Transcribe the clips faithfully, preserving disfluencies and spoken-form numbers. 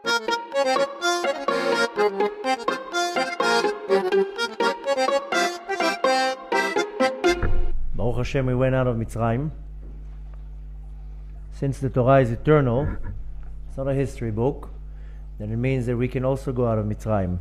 Baruch Hashem, we went out of Mitzrayim. Since the Torah is eternal, it's not a history book, then it means that we can also go out of Mitzrayim.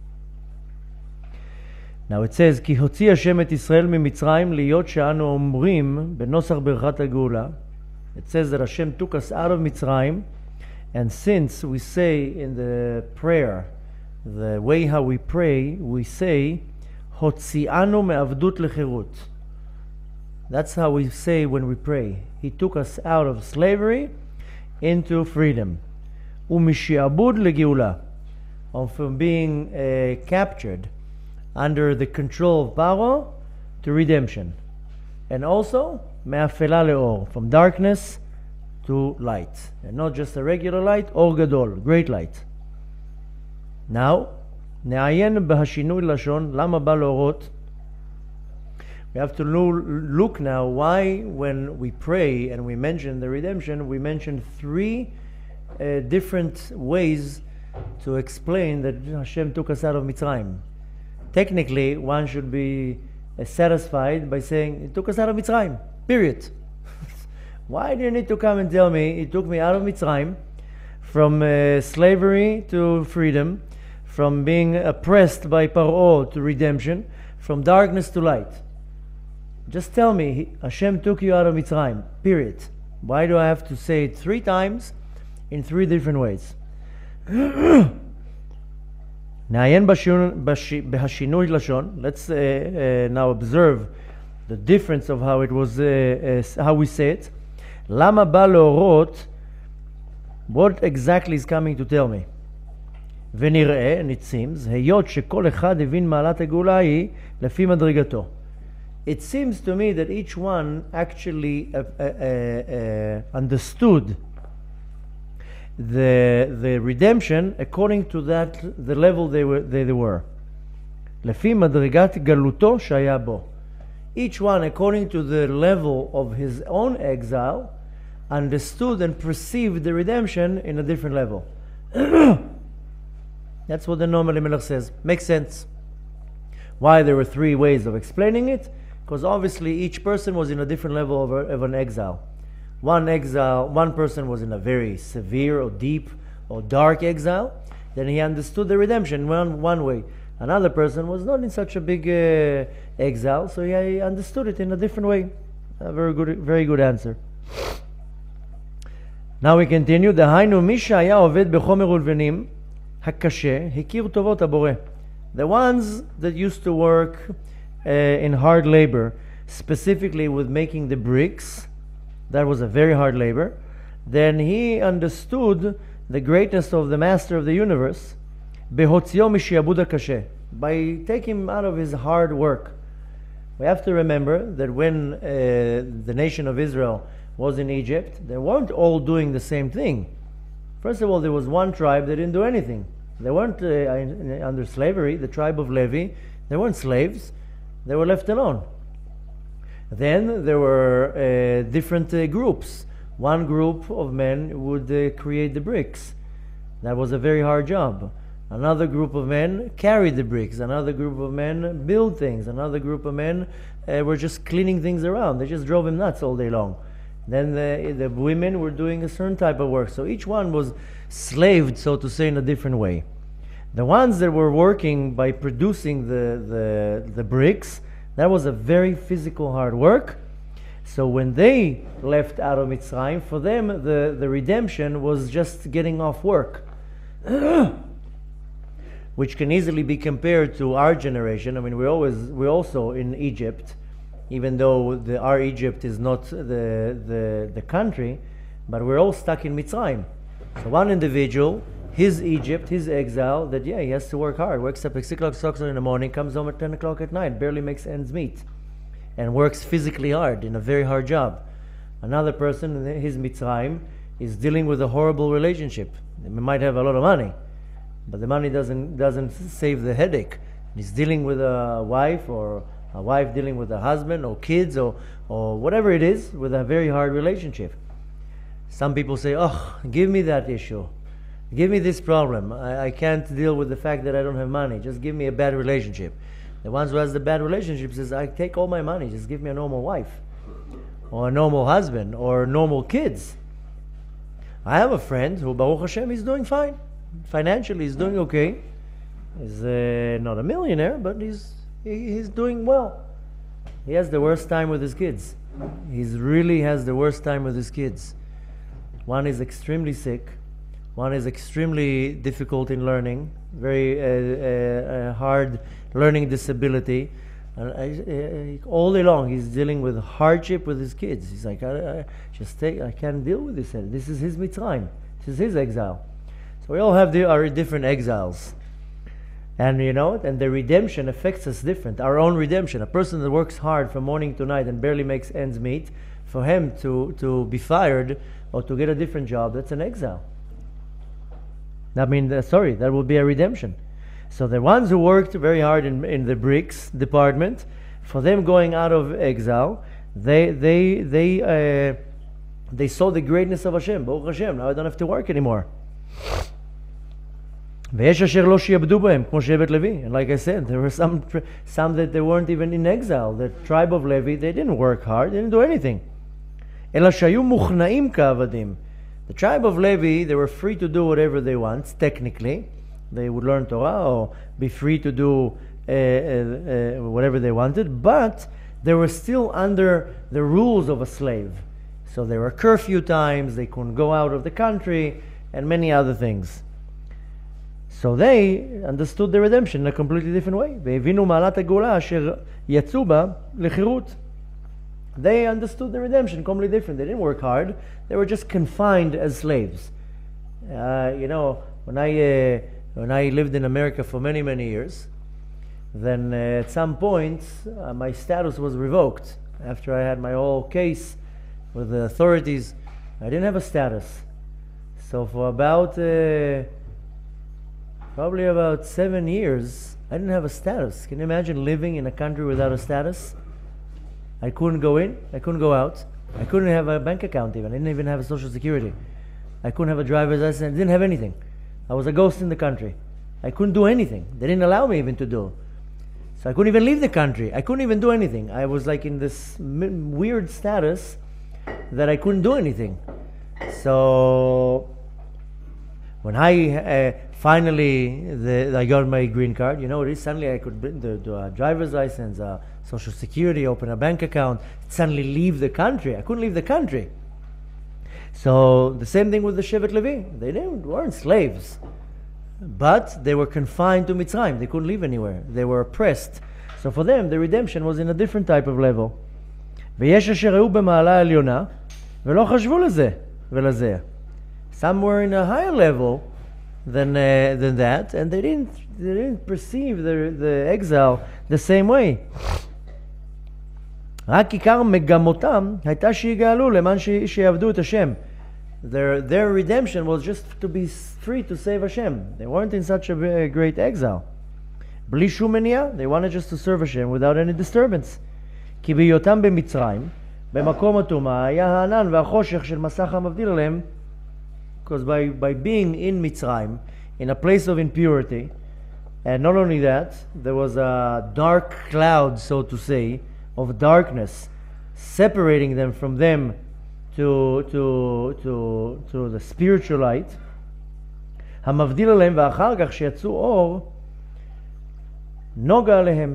Now it says, כי הוציא השם את ישראל ממצרים להיות שאנו אומרים בנוסח ברכת הגאולה. It says that Hashem took us out of Mitzrayim, and since we say in the prayer, the way how we pray, we say, הוציאנו מעבדות לחירות. That's how we say when we pray. He took us out of slavery into freedom. ומשעבוד לגאולה. From being uh, captured under the control of Paro to redemption. And also, מאפלה לאור, from darkness to light. And not just a regular light, אור גדול, great light. Now, נעיין בהשינוי לשון, למה בא להורות? We have to look now why when we pray and we mention the redemption, we mention three uh, different ways to explain that Hashem took us out of Mitzrayim. Technically, one should be uh, satisfied by saying, He took us out of Mitzrayim, period. Why do you need to come and tell me, He took me out of Mitzrayim, from uh, slavery to freedom, from being oppressed by Paro to redemption, from darkness to light? Just tell me, Hashem took you out of Mitzrayim, period. Why do I have to say it three times in three different ways? נעיין בהשינוי לשון. Let's uh, uh, now observe the difference of how it was, uh, uh, how we say it. למה בא להורות? What exactly is coming to tell me? ונראה, and it seems, היות שכל אחד הבין מעלת הגאולה היא לפי מדרגתו. It seems to me that each one actually uh, uh, uh, understood the the redemption according to that the level they were they, they were. לפי מדרגת גלותו שהיה בו. Each one according to the level of his own exile understood and perceived the redemption in a different level. That's what the Noam Elimelech says. Makes sense. Why there were three ways of explaining it? Because obviously each person was in a different level of, a, of an exile. One exile, one person was in a very severe or deep or dark exile. Then he understood the redemption one, one way. Another person was not in such a big uh, exile, so he understood it in a different way. A very good, very good answer. Now we continue. דהיינו מי שהיה עובד בחומר ולבנים הקשה הכיר טובות הבורא. The ones that used to work Uh, in hard labor, specifically with making the bricks, that was a very hard labor, then he understood the greatness of the Master of the universe בהוציאו משעבוד הקשה, by taking him out of his hard work. We have to remember that when uh, the nation of Israel was in Egypt, they weren't all doing the same thing. First of all, there was one tribe that didn't do anything. They weren't uh, under slavery, the tribe of Levi. They weren't slaves. They were left alone. Then there were uh, different uh, groups. One group of men would uh, create the bricks. That was a very hard job. Another group of men carried the bricks. Another group of men built things. Another group of men uh, were just cleaning things around. They just drove him nuts all day long. Then the, the women were doing a certain type of work. So each one was slaved, so to say, in a different way. The ones that were working by producing the, the, the bricks, that was a very physical hard work. So when they left out of Mitzrayim, for them the, the redemption was just getting off work. Which can easily be compared to our generation. I mean, we're always we're also in Egypt, even though the, our Egypt is not the, the, the country, but we're all stuck in Mitzrayim. So one individual, his Egypt, his exile, that yeah, he has to work hard, wakes up at six o'clock in the morning, comes home at ten o'clock at night, barely makes ends meet, and works physically hard in a very hard job. Another person, his Mitzrayim, is dealing with a horrible relationship. He might have a lot of money, but the money doesn't doesn't save the headache. He's dealing with a wife, or a wife dealing with a husband, or kids, or or whatever it is, with a very hard relationship. Some people say, oh, give me that issue. Give me this problem. I, I can't deal with the fact that I don't have money. Just give me a bad relationship. The ones who has the bad relationship says, I take all my money. Just give me a normal wife, or a normal husband, or normal kids. I have a friend who, Baruch Hashem, is doing fine. Financially, he's doing okay. He's uh, not a millionaire, but he's he, he's doing well. He has the worst time with his kids. He really has the worst time with his kids. One is extremely sick. One is extremely difficult in learning, very uh, uh, uh, hard learning disability. And I, uh, all day long, he's dealing with hardship with his kids. He's like, I, I just take, I can't deal with this. This is his Mitzrayim. This is his exile. So we all have the, our different exiles. And you know, and the redemption affects us different. Our own redemption. A person that works hard from morning to night and barely makes ends meet, for him to, to be fired or to get a different job, that's an exile. I mean, uh, sorry, that will be a redemption. So the ones who worked very hard in, in the bricks department, for them going out of exile, they they they uh, they saw the greatness of Hashem. Baruch Hashem, now I don't have to work anymore. ויש אשר לא שיעבדו בהם, כמו שבט לוי. And like I said, there were some some that they weren't even in exile. The tribe of Levi, they didn't work hard, they didn't do anything. אלא שהיו מוכנעים כעבדים. The tribe of Levi, they were free to do whatever they want, technically. They would learn Torah or be free to do uh, uh, uh, whatever they wanted, but they were still under the rules of a slave. So there were curfew times, they couldn't go out of the country, and many other things. So they understood the redemption in a completely different way. והבינו מעלת הגאולה אשר יצאו בה לחירות. They understood the redemption completely different. They didn't work hard. They were just confined as slaves. Uh, you know, when I uh, when I lived in America for many many years, then uh, at some point uh, my status was revoked after I had my whole case with the authorities. I didn't have a status. So for about uh, probably about seven years, I didn't have a status. Can you imagine living in a country without a status? I couldn't go in, I couldn't go out. I couldn't have a bank account even. I didn't even have a social security. I couldn't have a driver's license. I didn't have anything. I was a ghost in the country. I couldn't do anything. They didn't allow me even to do. So I couldn't even leave the country. I couldn't even do anything. I was like in this m- weird status that I couldn't do anything. So when I uh, finally the, I got my green card, you know what it is? Suddenly I could do, do a driver's license, a social security, open a bank account, suddenly leave the country. I couldn't leave the country. So the same thing with the Shevet Levi. They didn't, weren't slaves, but they were confined to Mitzrayim. They couldn't leave anywhere. They were oppressed. So for them, the redemption was in a different type of level. ויש אשר היו במעלה העליונה ולא חשבו לזה ולזה. Some were in a higher level than uh, than that, and they didn't they didn't perceive the the exile the same way. רק עיקר מגמותם הייתה שיגאלו למען שיעבדו את השם. Their their redemption was just to be free to save Hashem. They weren't in such a great exile. בלי שום מניעה, they wanted just to serve Hashem without any disturbance. כי בהיותם במצרים, במקום הטומאה, היה הענן והחושך של מסך המבדיל עליהם. Because by, by being in Mitzrayim, in a place of impurity, and not only that, there was a dark cloud, so to say, of darkness, separating them from them to, to, to, to the spiritual light. המבדיל עליהם, ואחר כך שיצאו אור, נוגע עליהם.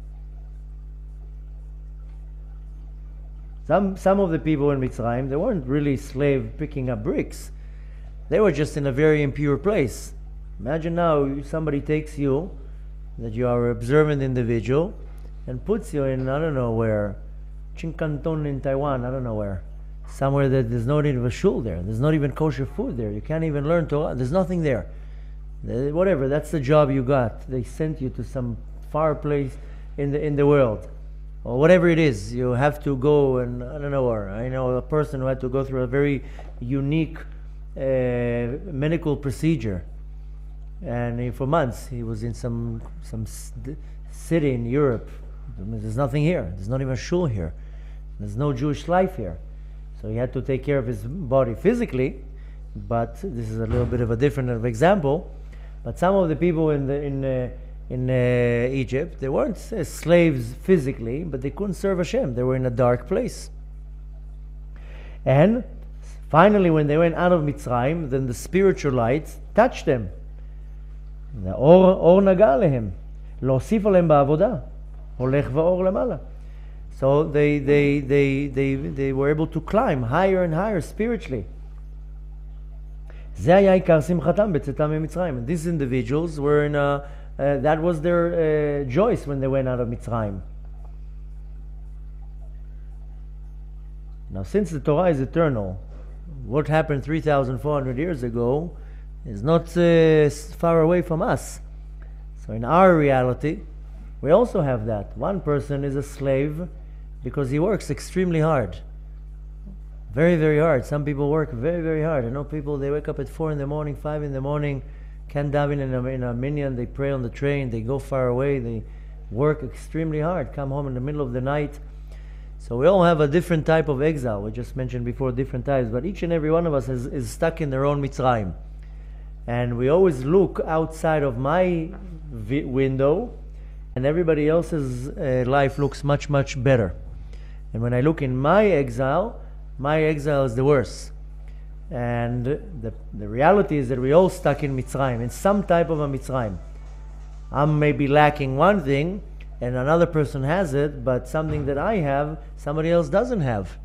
Some, some of the people in Mitzrayim, they weren't really slave picking up bricks. They were just in a very impure place. Imagine now somebody takes you, that you are an observant individual, and puts you in, I don't know where, Chincanton in Taiwan, I don't know where. Somewhere that there's not even a shul there. There's not even kosher food there. You can't even learn Torah. There's nothing there. Whatever, that's the job you got. They sent you to some far place in the in the world. Or whatever it is, you have to go and, I don't know where. I know a person who had to go through a very unique uh, medical procedure. And he, for months, he was in some some city in Europe. There's nothing here. There's not even a shul here. There's no Jewish life here. So he had to take care of his body physically, but this is a little bit of a different of example. But some of the people in the, in uh, in uh, Egypt, they weren't uh, slaves physically, but they couldn't serve Hashem. They were in a dark place. And finally, when they went out of Mitzrayim, then the spiritual light touched them. The or or naga lehem, להוסיף עליהם בעבודה, הולך ואור למעלה. So they they they they they were able to climb higher and higher spiritually. זה היה עיקר שמחתם בצאתם ממצרים. These individuals were in a uh, that was their uh, joys when they went out of Mitzrayim. Now, since the Torah is eternal, what happened three thousand four hundred years ago is not uh, far away from us. So in our reality, we also have that. One person is a slave because he works extremely hard. Very, very hard. Some people work very, very hard. I know people, they wake up at four in the morning, five in the morning, can't daven in a, in a minyan, they pray on the train, they go far away, they work extremely hard, come home in the middle of the night. So we all have a different type of exile. We just mentioned before different types, but each and every one of us is, is stuck in their own Mitzrayim. And we always look outside of my vi- window, and everybody else's uh, life looks much, much better. And when I look in my exile, my exile is the worst. And the, the reality is that we're all stuck in Mitzrayim, in some type of a Mitzrayim. I'm maybe lacking one thing, and another person has it, but something that I have, somebody else doesn't have.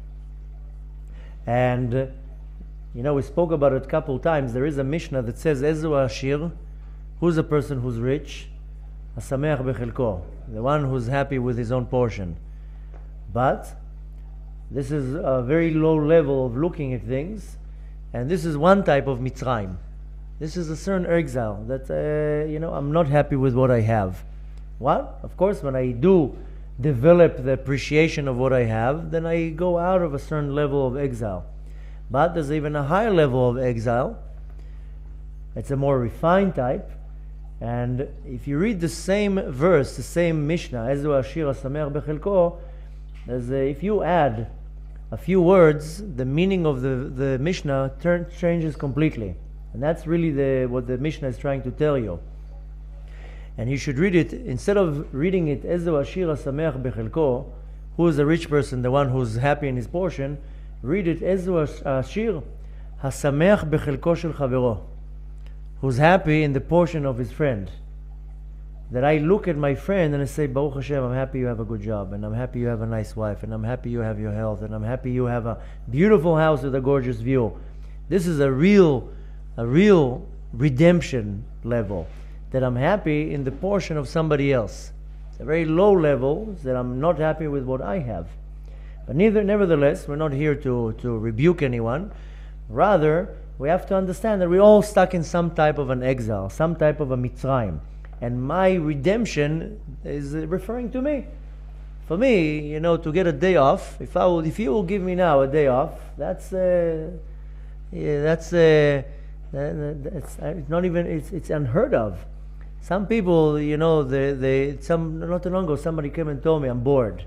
And, uh, you know, we spoke about it a couple times. There is a Mishnah that says, Ezu Ashir, who's a person who's rich? Hasameach bechelko, the one who's happy with his own portion. But this is a very low level of looking at things, and this is one type of Mitzrayim. This is a certain exile that, uh, you know, I'm not happy with what I have. Well, of course, when I do develop the appreciation of what I have, then I go out of a certain level of exile. But there's even a higher level of exile. It's a more refined type. And if you read the same verse, the same Mishnah, Ezu Ashir Hasameach bechelko, there's a, if you add a few words, the meaning of the, the Mishnah turn, changes completely. And that's really the, what the Mishnah is trying to tell you. And you should read it, instead of reading it, Ezu Ashir Hasameach bechelko, who is a rich person, the one who's happy in his portion, read it, Ezu Ashir Hasameach bechelko shel chavero, who's happy in the portion of his friend. That I look at my friend and I say, Baruch Hashem, I'm happy you have a good job, and I'm happy you have a nice wife, and I'm happy you have your health, and I'm happy you have a beautiful house with a gorgeous view. This is a real, a real redemption level. That I'm happy in the portion of somebody else. It's a very low level, that I'm not happy with what I have. But neither, nevertheless, we're not here to, to rebuke anyone. Rather, we have to understand that we're all stuck in some type of an exile, some type of a Mitzrayim. And my redemption is referring to me. For me, you know, to get a day off, if I will, if you will give me now a day off, that's uh, yeah, that's uh, that's it's not even it's it's unheard of. Some people, you know, they they some not too long ago, somebody came and told me I'm bored.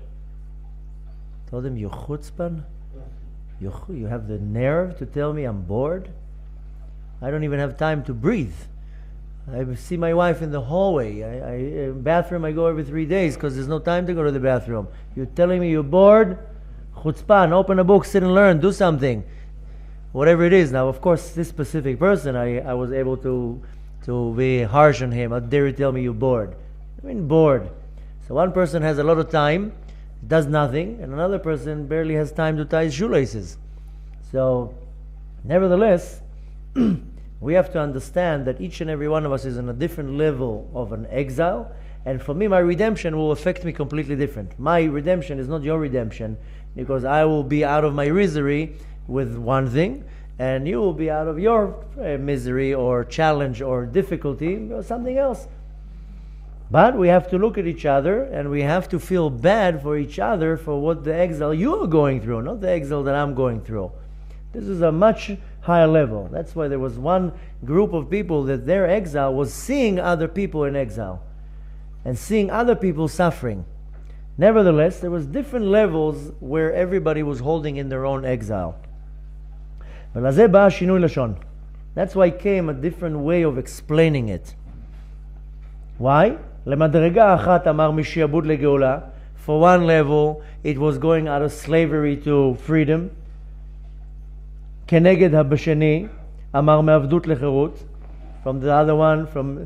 I told them, you chutzpan, you you have the nerve to tell me I'm bored. I don't even have time to breathe. I see my wife in the hallway. I, I uh, bathroom I go every three days because there's no time to go to the bathroom. You're telling me you're bored? Chutzpan, open a book, sit and learn, do something. Whatever it is. Now, of course, this specific person, I, I was able to to be harsh on him. How dare you tell me you're bored? I mean, bored. So one person has a lot of time, does nothing, and another person barely has time to tie his shoelaces. So, nevertheless, we have to understand that each and every one of us is on a different level of an exile, and for me, my redemption will affect me completely different. My redemption is not your redemption, because I will be out of my misery with one thing, and you will be out of your uh, misery or challenge or difficulty or something else. But we have to look at each other, and we have to feel bad for each other for what the exile you are going through, not the exile that I'm going through. This is a much higher level. That's why there was one group of people that their exile was seeing other people in exile and seeing other people suffering. Nevertheless, there was different levels where everybody was holding in their own exile. ולזה בא שינוי לשון. That's why came a different way of explaining it. Why? למדרגה אחת אמר משעבוד לגאולה. For one level, it was going out of slavery to freedom. כנגד הבשני, אמר מעבדות לחירות. From the other one, from,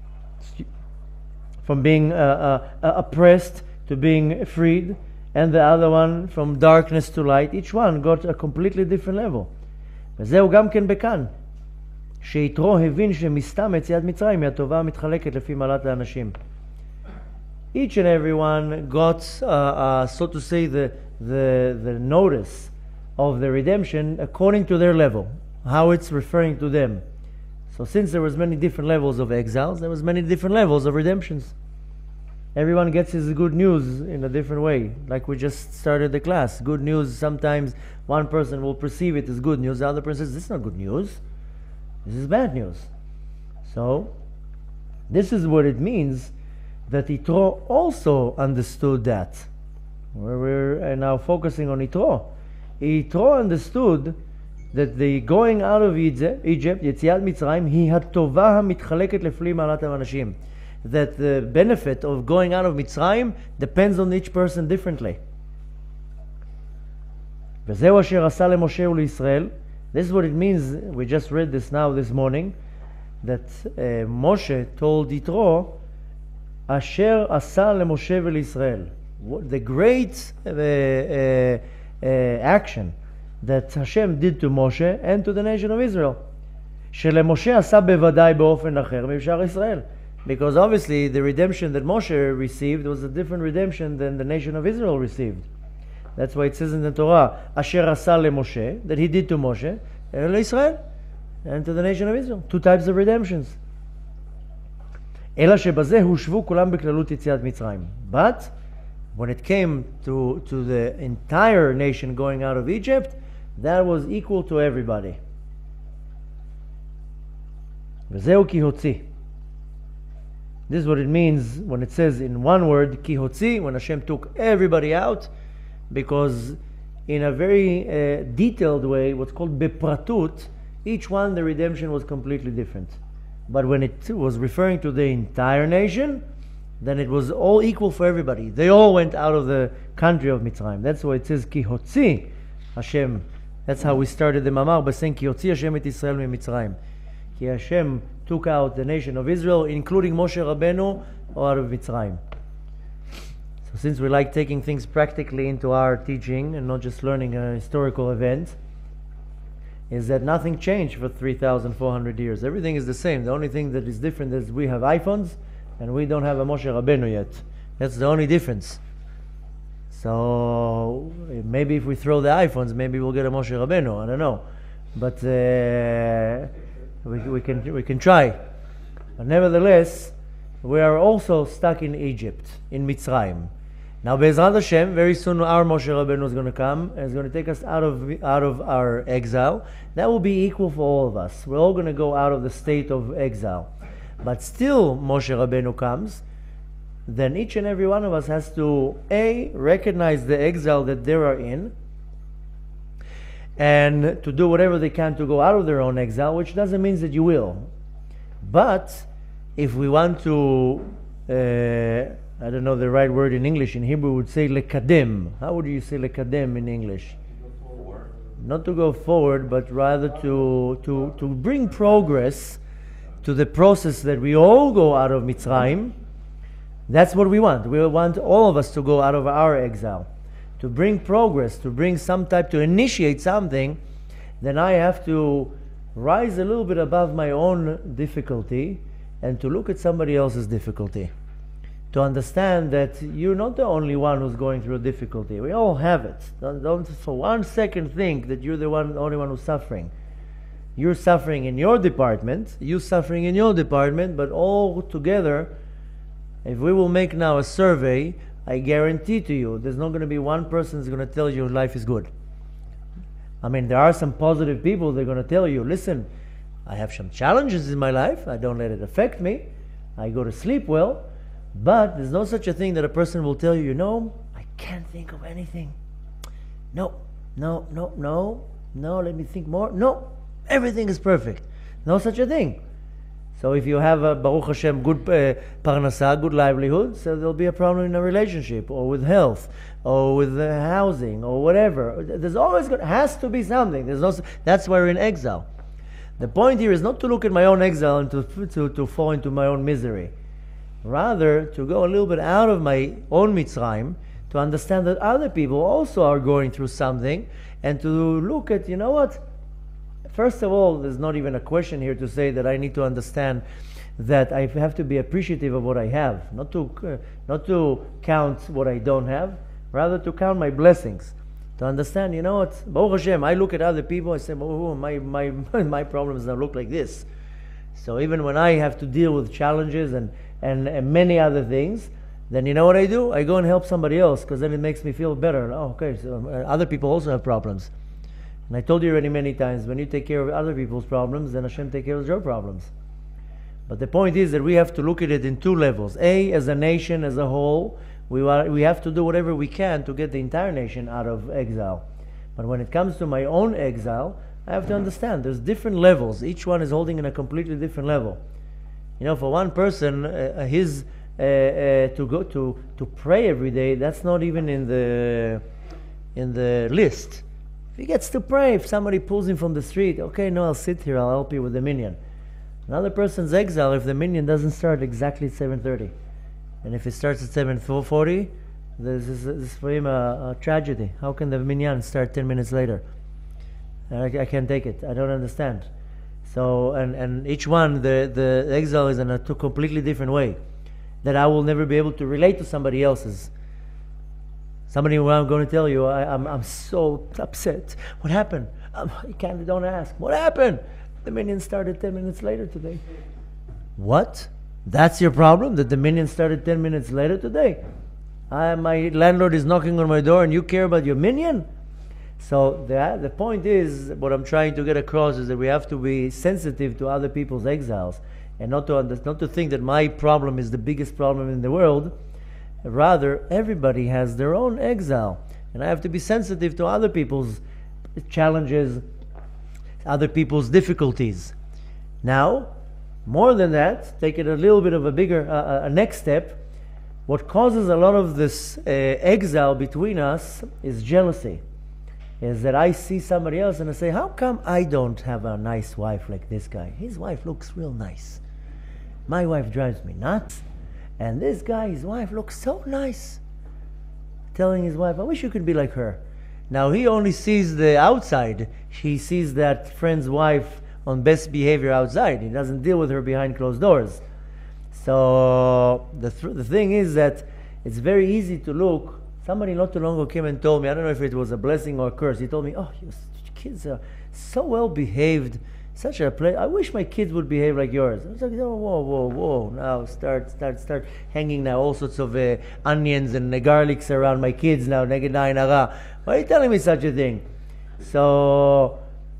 from being uh, uh, oppressed to being freed. And the other one, from darkness to light. Each one got a completely different level. וזהו גם כן בכאן. שיתרו הבין שמסתם יציאת מצרים היא הטובה המתחלקת לפי מעלת האנשים. Each and every one got, uh, uh, so to say, the, the, the notice of the redemption according to their level, how it's referring to them. So since there was many different levels of exiles, there was many different levels of redemptions. Everyone gets his good news in a different way, like we just started the class. Good news, sometimes one person will perceive it as good news, the other person says, this is not good news, this is bad news. So, this is what it means that Yitro also understood that. We're now focusing on Yitro. Yitro understood that the going out of Egypt, יציאת מצרים, היא הטובה המתחלקת לפי מעלת האנשים. That the benefit of going out of Mitzrayim depends on each person differently. וזהו אשר עשה למשה ולישראל. This is what it means, we just read this now this morning, that uh, Moshe told Yitro, אשר עשה למשה ולישראל. The great uh, uh, uh, action that Hashem did to Moshe and to the nation of Israel. שלמשה עשה בוודאי באופן אחר מבשאר ישראל. Because obviously the redemption that Moshe received was a different redemption than the nation of Israel received. That's why it says in the Torah, Asher asa leMoshe, that he did to Moshe, and Israel, and to the nation of Israel. Two types of redemptions. אלא שבזה הושבו כולם בכללות יציאת מצרים. But when it came to, to the entire nation going out of Egypt, that was equal to everybody. וזהו כי הוציא. This is what it means when it says in one word, ki hotzi, when Hashem took everybody out, because in a very uh, detailed way, what's called bepratut, each one the redemption was completely different. But when it was referring to the entire nation, then it was all equal for everybody. They all went out of the country of Mitzrayim. That's why it says ki hotzi Hashem. That's how we started the mamar by saying ki hotzi Hashem et Yisrael mi Mitzrayim. Ki Hashem took out the nation of Israel, including Moshe Rabbeinu, out of Mitzrayim. So since we like taking things practically into our teaching and not just learning a historical event, is that nothing changed for three thousand four hundred years. Everything is the same. The only thing that is different is we have iPhones and we don't have a Moshe Rabbeinu yet. That's the only difference. So maybe if we throw the iPhones, maybe we'll get a Moshe Rabbeinu. I don't know. But uh, We, we can we can try, but nevertheless, we are also stuck in Egypt, in Mitzrayim. Now, Be'ezrat Hashem, very soon our Moshe Rabbeinu is going to come and is going to take us out of out of our exile. That will be equal for all of us. We're all going to go out of the state of exile, but still, Moshe Rabbeinu comes. Then each and every one of us has to a recognize the exile that they are in, and to do whatever they can to go out of their own exile, which doesn't mean that you will. But if we want to, uh, I don't know the right word in English, in Hebrew we would say lekadem. How would you say lekadem in English? To go forward. Not to go forward, but rather to, to, to bring progress to the process that we all go out of Mitzrayim. That's what we want. We want all of us to go out of our exile. To bring progress, to bring some type, to initiate something, then I have to rise a little bit above my own difficulty and to look at somebody else's difficulty. To understand that you're not the only one who's going through a difficulty. We all have it. Don't, don't for one second think that you're the one, the only one who's suffering. You're suffering in your department, you're suffering in your department, but all together, if we will make now a survey, I guarantee to you, there's not going to be one person who's going to tell you life is good. I mean, there are some positive people, they're going to tell you, listen, I have some challenges in my life, I don't let it affect me, I go to sleep well, but there's no such a thing that a person will tell you, you know, I can't think of anything. No, no, no, no, no, let me think more. No, everything is perfect. No such a thing. So if you have a Baruch Hashem good uh, parnasa, good livelihood, so there'll be a problem in a relationship, or with health, or with uh, housing, or whatever. There's always got, has to be something. There's no. That's why we're in exile. The point here is not to look at my own exile and to, to, to fall into my own misery. Rather, to go a little bit out of my own Mitzrayim, to understand that other people also are going through something, and to look at, you know what? First of all, there's not even a question here to say that I need to understand that I have to be appreciative of what I have, not to, uh, not to count what I don't have, rather to count my blessings. To understand, you know what, Baruch Hashem, I look at other people, I say, oh, my, my, my problems now look like this. So even when I have to deal with challenges and, and, and many other things, then you know what I do? I go and help somebody else, because then it makes me feel better. Oh, okay, so uh, other people also have problems. And I told you already many times, when you take care of other people's problems, then Hashem take care of your problems. But the point is that we have to look at it in two levels. A, as a nation, as a whole, we, are, we have to do whatever we can to get the entire nation out of exile. But when it comes to my own exile, I have to understand there's different levels. Each one is holding in a completely different level. You know, for one person, uh, his uh, uh, to go to to pray every day, that's not even in the in the list. If he gets to pray, if somebody pulls him from the street, okay, no, I'll sit here, I'll help you with the minyan. Another person's exile, if the minyan doesn't start exactly at seven thirty, and if it starts at seven forty, this is, this is for him a, a tragedy. How can the minyan start ten minutes later? I, I can't take it. I don't understand. So, and, and each one, the, the exile is in a two completely different way, that I will never be able to relate to somebody else's. Somebody who I'm going to tell you, I, I'm, I'm so upset. What happened? Um, you can't, don't ask. What happened? The minyan started ten minutes later today. What? That's your problem? That the minyan started ten minutes later today? I, my landlord is knocking on my door and you care about your minyan? So the, the point is, what I'm trying to get across is that we have to be sensitive to other people's exiles, and not to, under, not to think that my problem is the biggest problem in the world. Rather, everybody has their own exile, and I have to be sensitive to other people's challenges, other people's difficulties. Now, more than that, take it a little bit of a bigger, uh, a next step. What causes a lot of this uh, exile between us is jealousy. Is that I see somebody else and I say, how come I don't have a nice wife like this guy? His wife looks real nice. My wife drives me nuts. And this guy, his wife looks so nice. Telling his wife, I wish you could be like her. Now he only sees the outside. He sees that friend's wife on best behavior outside. He doesn't deal with her behind closed doors. So the, th the thing is that it's very easy to look. Somebody not too long ago came and told me, I don't know if it was a blessing or a curse. He told me, oh, your kids are so well behaved. Such a play. I wish my kids would behave like yours. I was like, oh, whoa, whoa, whoa. Now start, start, start hanging now all sorts of uh, onions and uh, garlics around my kids now. Why are you telling me such a thing? So,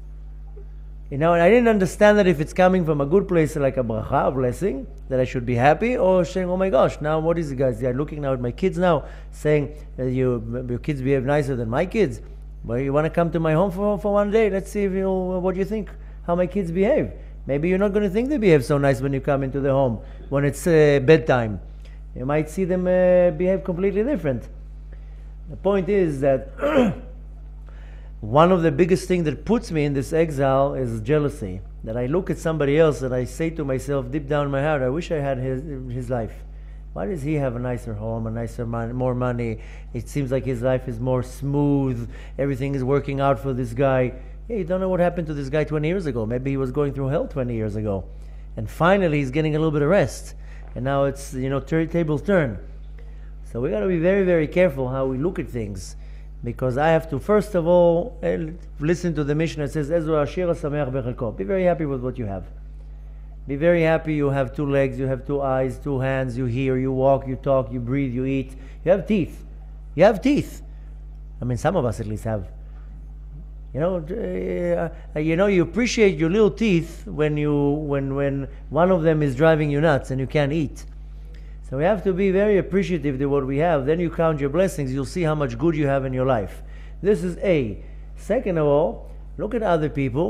you know, and I didn't understand that if it's coming from a good place like a bracha, a blessing, that I should be happy, or saying, oh my gosh, now what is it, guys? They're looking now at my kids now, saying that you, your kids behave nicer than my kids. Well, you want to come to my home for, for one day? Let's see if you, what you think, how my kids behave. Maybe you're not going to think they behave so nice when you come into the home, when it's uh, bedtime. You might see them uh, behave completely different. The point is that one of the biggest things that puts me in this exile is jealousy. That I look at somebody else and I say to myself deep down in my heart, I wish I had his, his life. Why does he have a nicer home, a nicer money, more money? It seems like his life is more smooth. Everything is working out for this guy. Yeah, you don't know what happened to this guy twenty years ago. Maybe he was going through hell twenty years ago. And finally he's getting a little bit of rest. And now it's, you know, tables turn. So we got to be very, very careful how we look at things. Because I have to, first of all, listen to the mission that says, be very happy with what you have. Be very happy you have two legs, you have two eyes, two hands, you hear, you walk, you talk, you breathe, you eat. You have teeth. You have teeth. I mean, some of us at least have. You know, uh, you know, you appreciate your little teeth when, you, when, when one of them is driving you nuts and you can't eat. So we have to be very appreciative to what we have. Then you count your blessings, you'll see how much good you have in your life. This is A. Second of all, look at other people.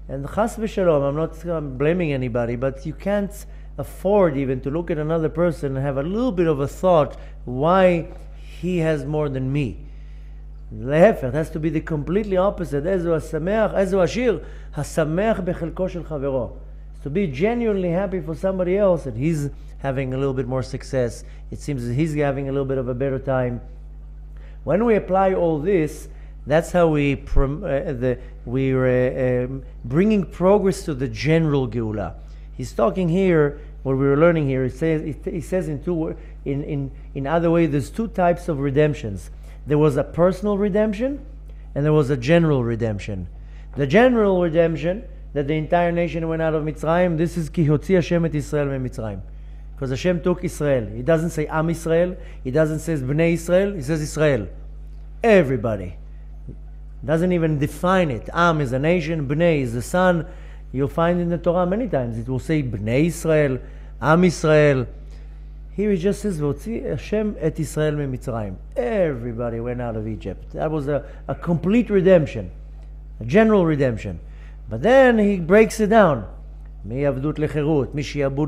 And chas v'shalom, I'm not I'm blaming anybody, but you can't afford even to look at another person and have a little bit of a thought why he has more than me. להפך, it has to be the completely opposite. איזו השמח, איזו השיר, השמח בחלקו של חברו. To be genuinely happy for somebody else that he's having a little bit more success. It seems that he's having a little bit of a better time. When we apply all this, that's how we prom- uh, the, we're uh, um, bringing progress to the general Geula. He's talking here, what we were learning here, he says, he says in, two, in, in, in other ways, there's two types of redemptions. There was a personal redemption, and there was a general redemption. The general redemption, that the entire nation went out of Mitzrayim, this is Ki Hotzi Hashem et Yisrael me Mitzrayim. Because Hashem took Israel. He doesn't say Am Israel, he doesn't say Bnei Israel, he says Israel. Everybody. Doesn't even define it. Am is a nation, Bnei is the son. You'll find in the Torah many times it will say Bnei Israel, Am Israel. Here he just says V'otzi Hashem et Israel me Mitzrayim. Everybody went out of Egypt. That was a, a complete redemption, a general redemption. But then he breaks it down. מעבדות לחירות, משעבוד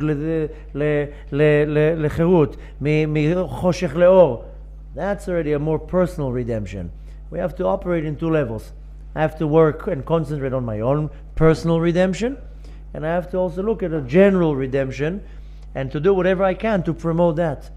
לחירות, מחושך לאור. That's already a more personal redemption. We have to operate in two levels. I have to work and concentrate on my own personal redemption, and I have to also look at a general redemption and to do whatever I can to promote that.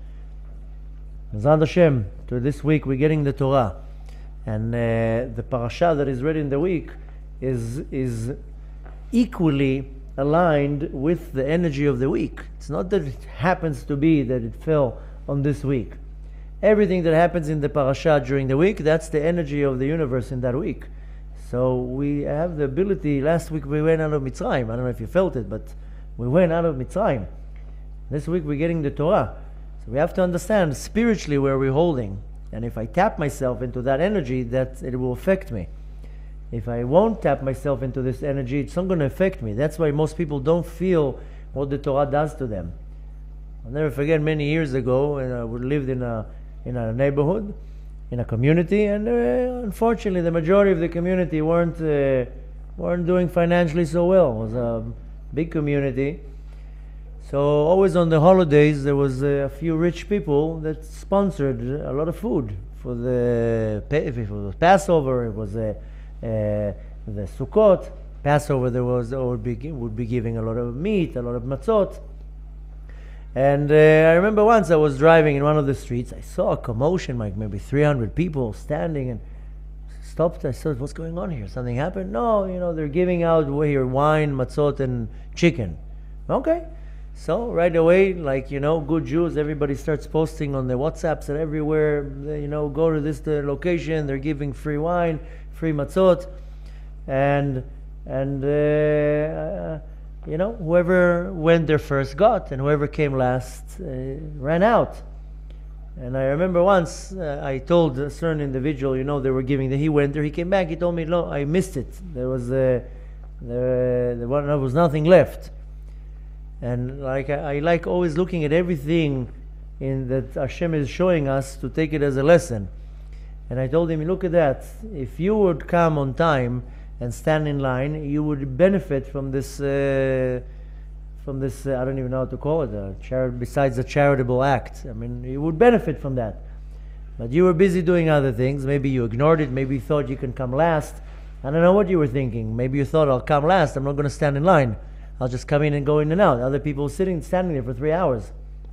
Mizad Hashem, to this week we're getting the Torah, and uh, the parasha that is read in the week is is equally aligned with the energy of the week. It's not that it happens to be that it fell on this week. Everything that happens in the parasha during the week, that's the energy of the universe in that week. So we have the ability. Last week we went out of Mitzrayim. I don't know if you felt it, but we went out of Mitzrayim. This week we're getting the Torah. So we have to understand spiritually where we're holding. And if I tap myself into that energy, that it will affect me. If I won't tap myself into this energy, it's not going to affect me. That's why most people don't feel what the Torah does to them. I'll never forget many years ago, and I lived in a in a neighborhood, in a community, and uh, unfortunately the majority of the community weren't uh, weren't doing financially so well. It was a big community. So always on the holidays there was a few rich people that sponsored a lot of food for the, for the Passover. It was a Uh, the Sukkot, Passover, there was would be would be giving a lot of meat, a lot of matzot. And uh, I remember once I was driving in one of the streets, I saw a commotion, like maybe three hundred people standing, and stopped. I said, "What's going on here? Something happened?" No, you know, they're giving out here wine, matzot, and chicken. Okay. So right away, like, you know, good Jews, everybody starts posting on the WhatsApps and everywhere, you know, go to this the location, they're giving free wine, free matzot, and and uh, uh, you know, whoever went there first got, and whoever came last uh, ran out. And I remember once uh, I told a certain individual, you know, they were giving. He went there, he came back, he told me, no, I missed it. There was uh, there, there was, there was nothing left. And like I, I like always looking at everything in that Hashem is showing us to take it as a lesson. And I told him, look at that. If you would come on time and stand in line, you would benefit from this, uh, from this. Uh, I don't even know how to call it. A chari- besides a charitable act, I mean, you would benefit from that. But you were busy doing other things. Maybe you ignored it. Maybe you thought you can come last. I don't know what you were thinking. Maybe you thought, I'll come last. I'm not going to stand in line. I'll just come in and go in and out. Other people sitting, standing there for three hours.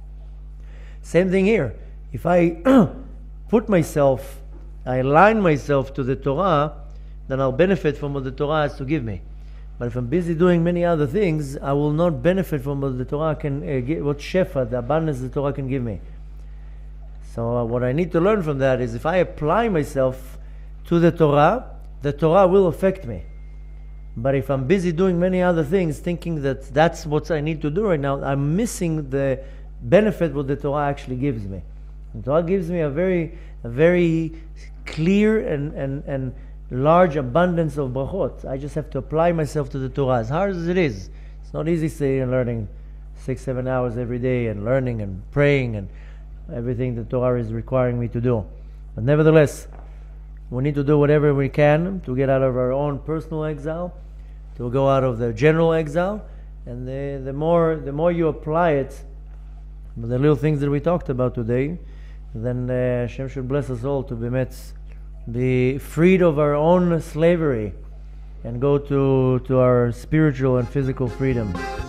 Same thing here. If I put myself, I align myself to the Torah, then I'll benefit from what the Torah has to give me. But if I'm busy doing many other things, I will not benefit from what the Torah can uh, give, what shefa, the abundance the Torah can give me. So uh, what I need to learn from that is if I apply myself to the Torah, the Torah will affect me. But if I'm busy doing many other things, thinking that that's what I need to do right now, I'm missing the benefit what the Torah actually gives me. The Torah gives me a very, a very clear and, and, and large abundance of brachot. I just have to apply myself to the Torah, as hard as it is. It's not easy sitting and learning six, seven hours every day and learning and praying and everything the Torah is requiring me to do. But nevertheless, we need to do whatever we can to get out of our own personal exile, to go out of the general exile. And the, the more the more you apply it, the little things that we talked about today, then uh, Hashem should bless us all to be met, be freed of our own slavery and go to, to our spiritual and physical freedom.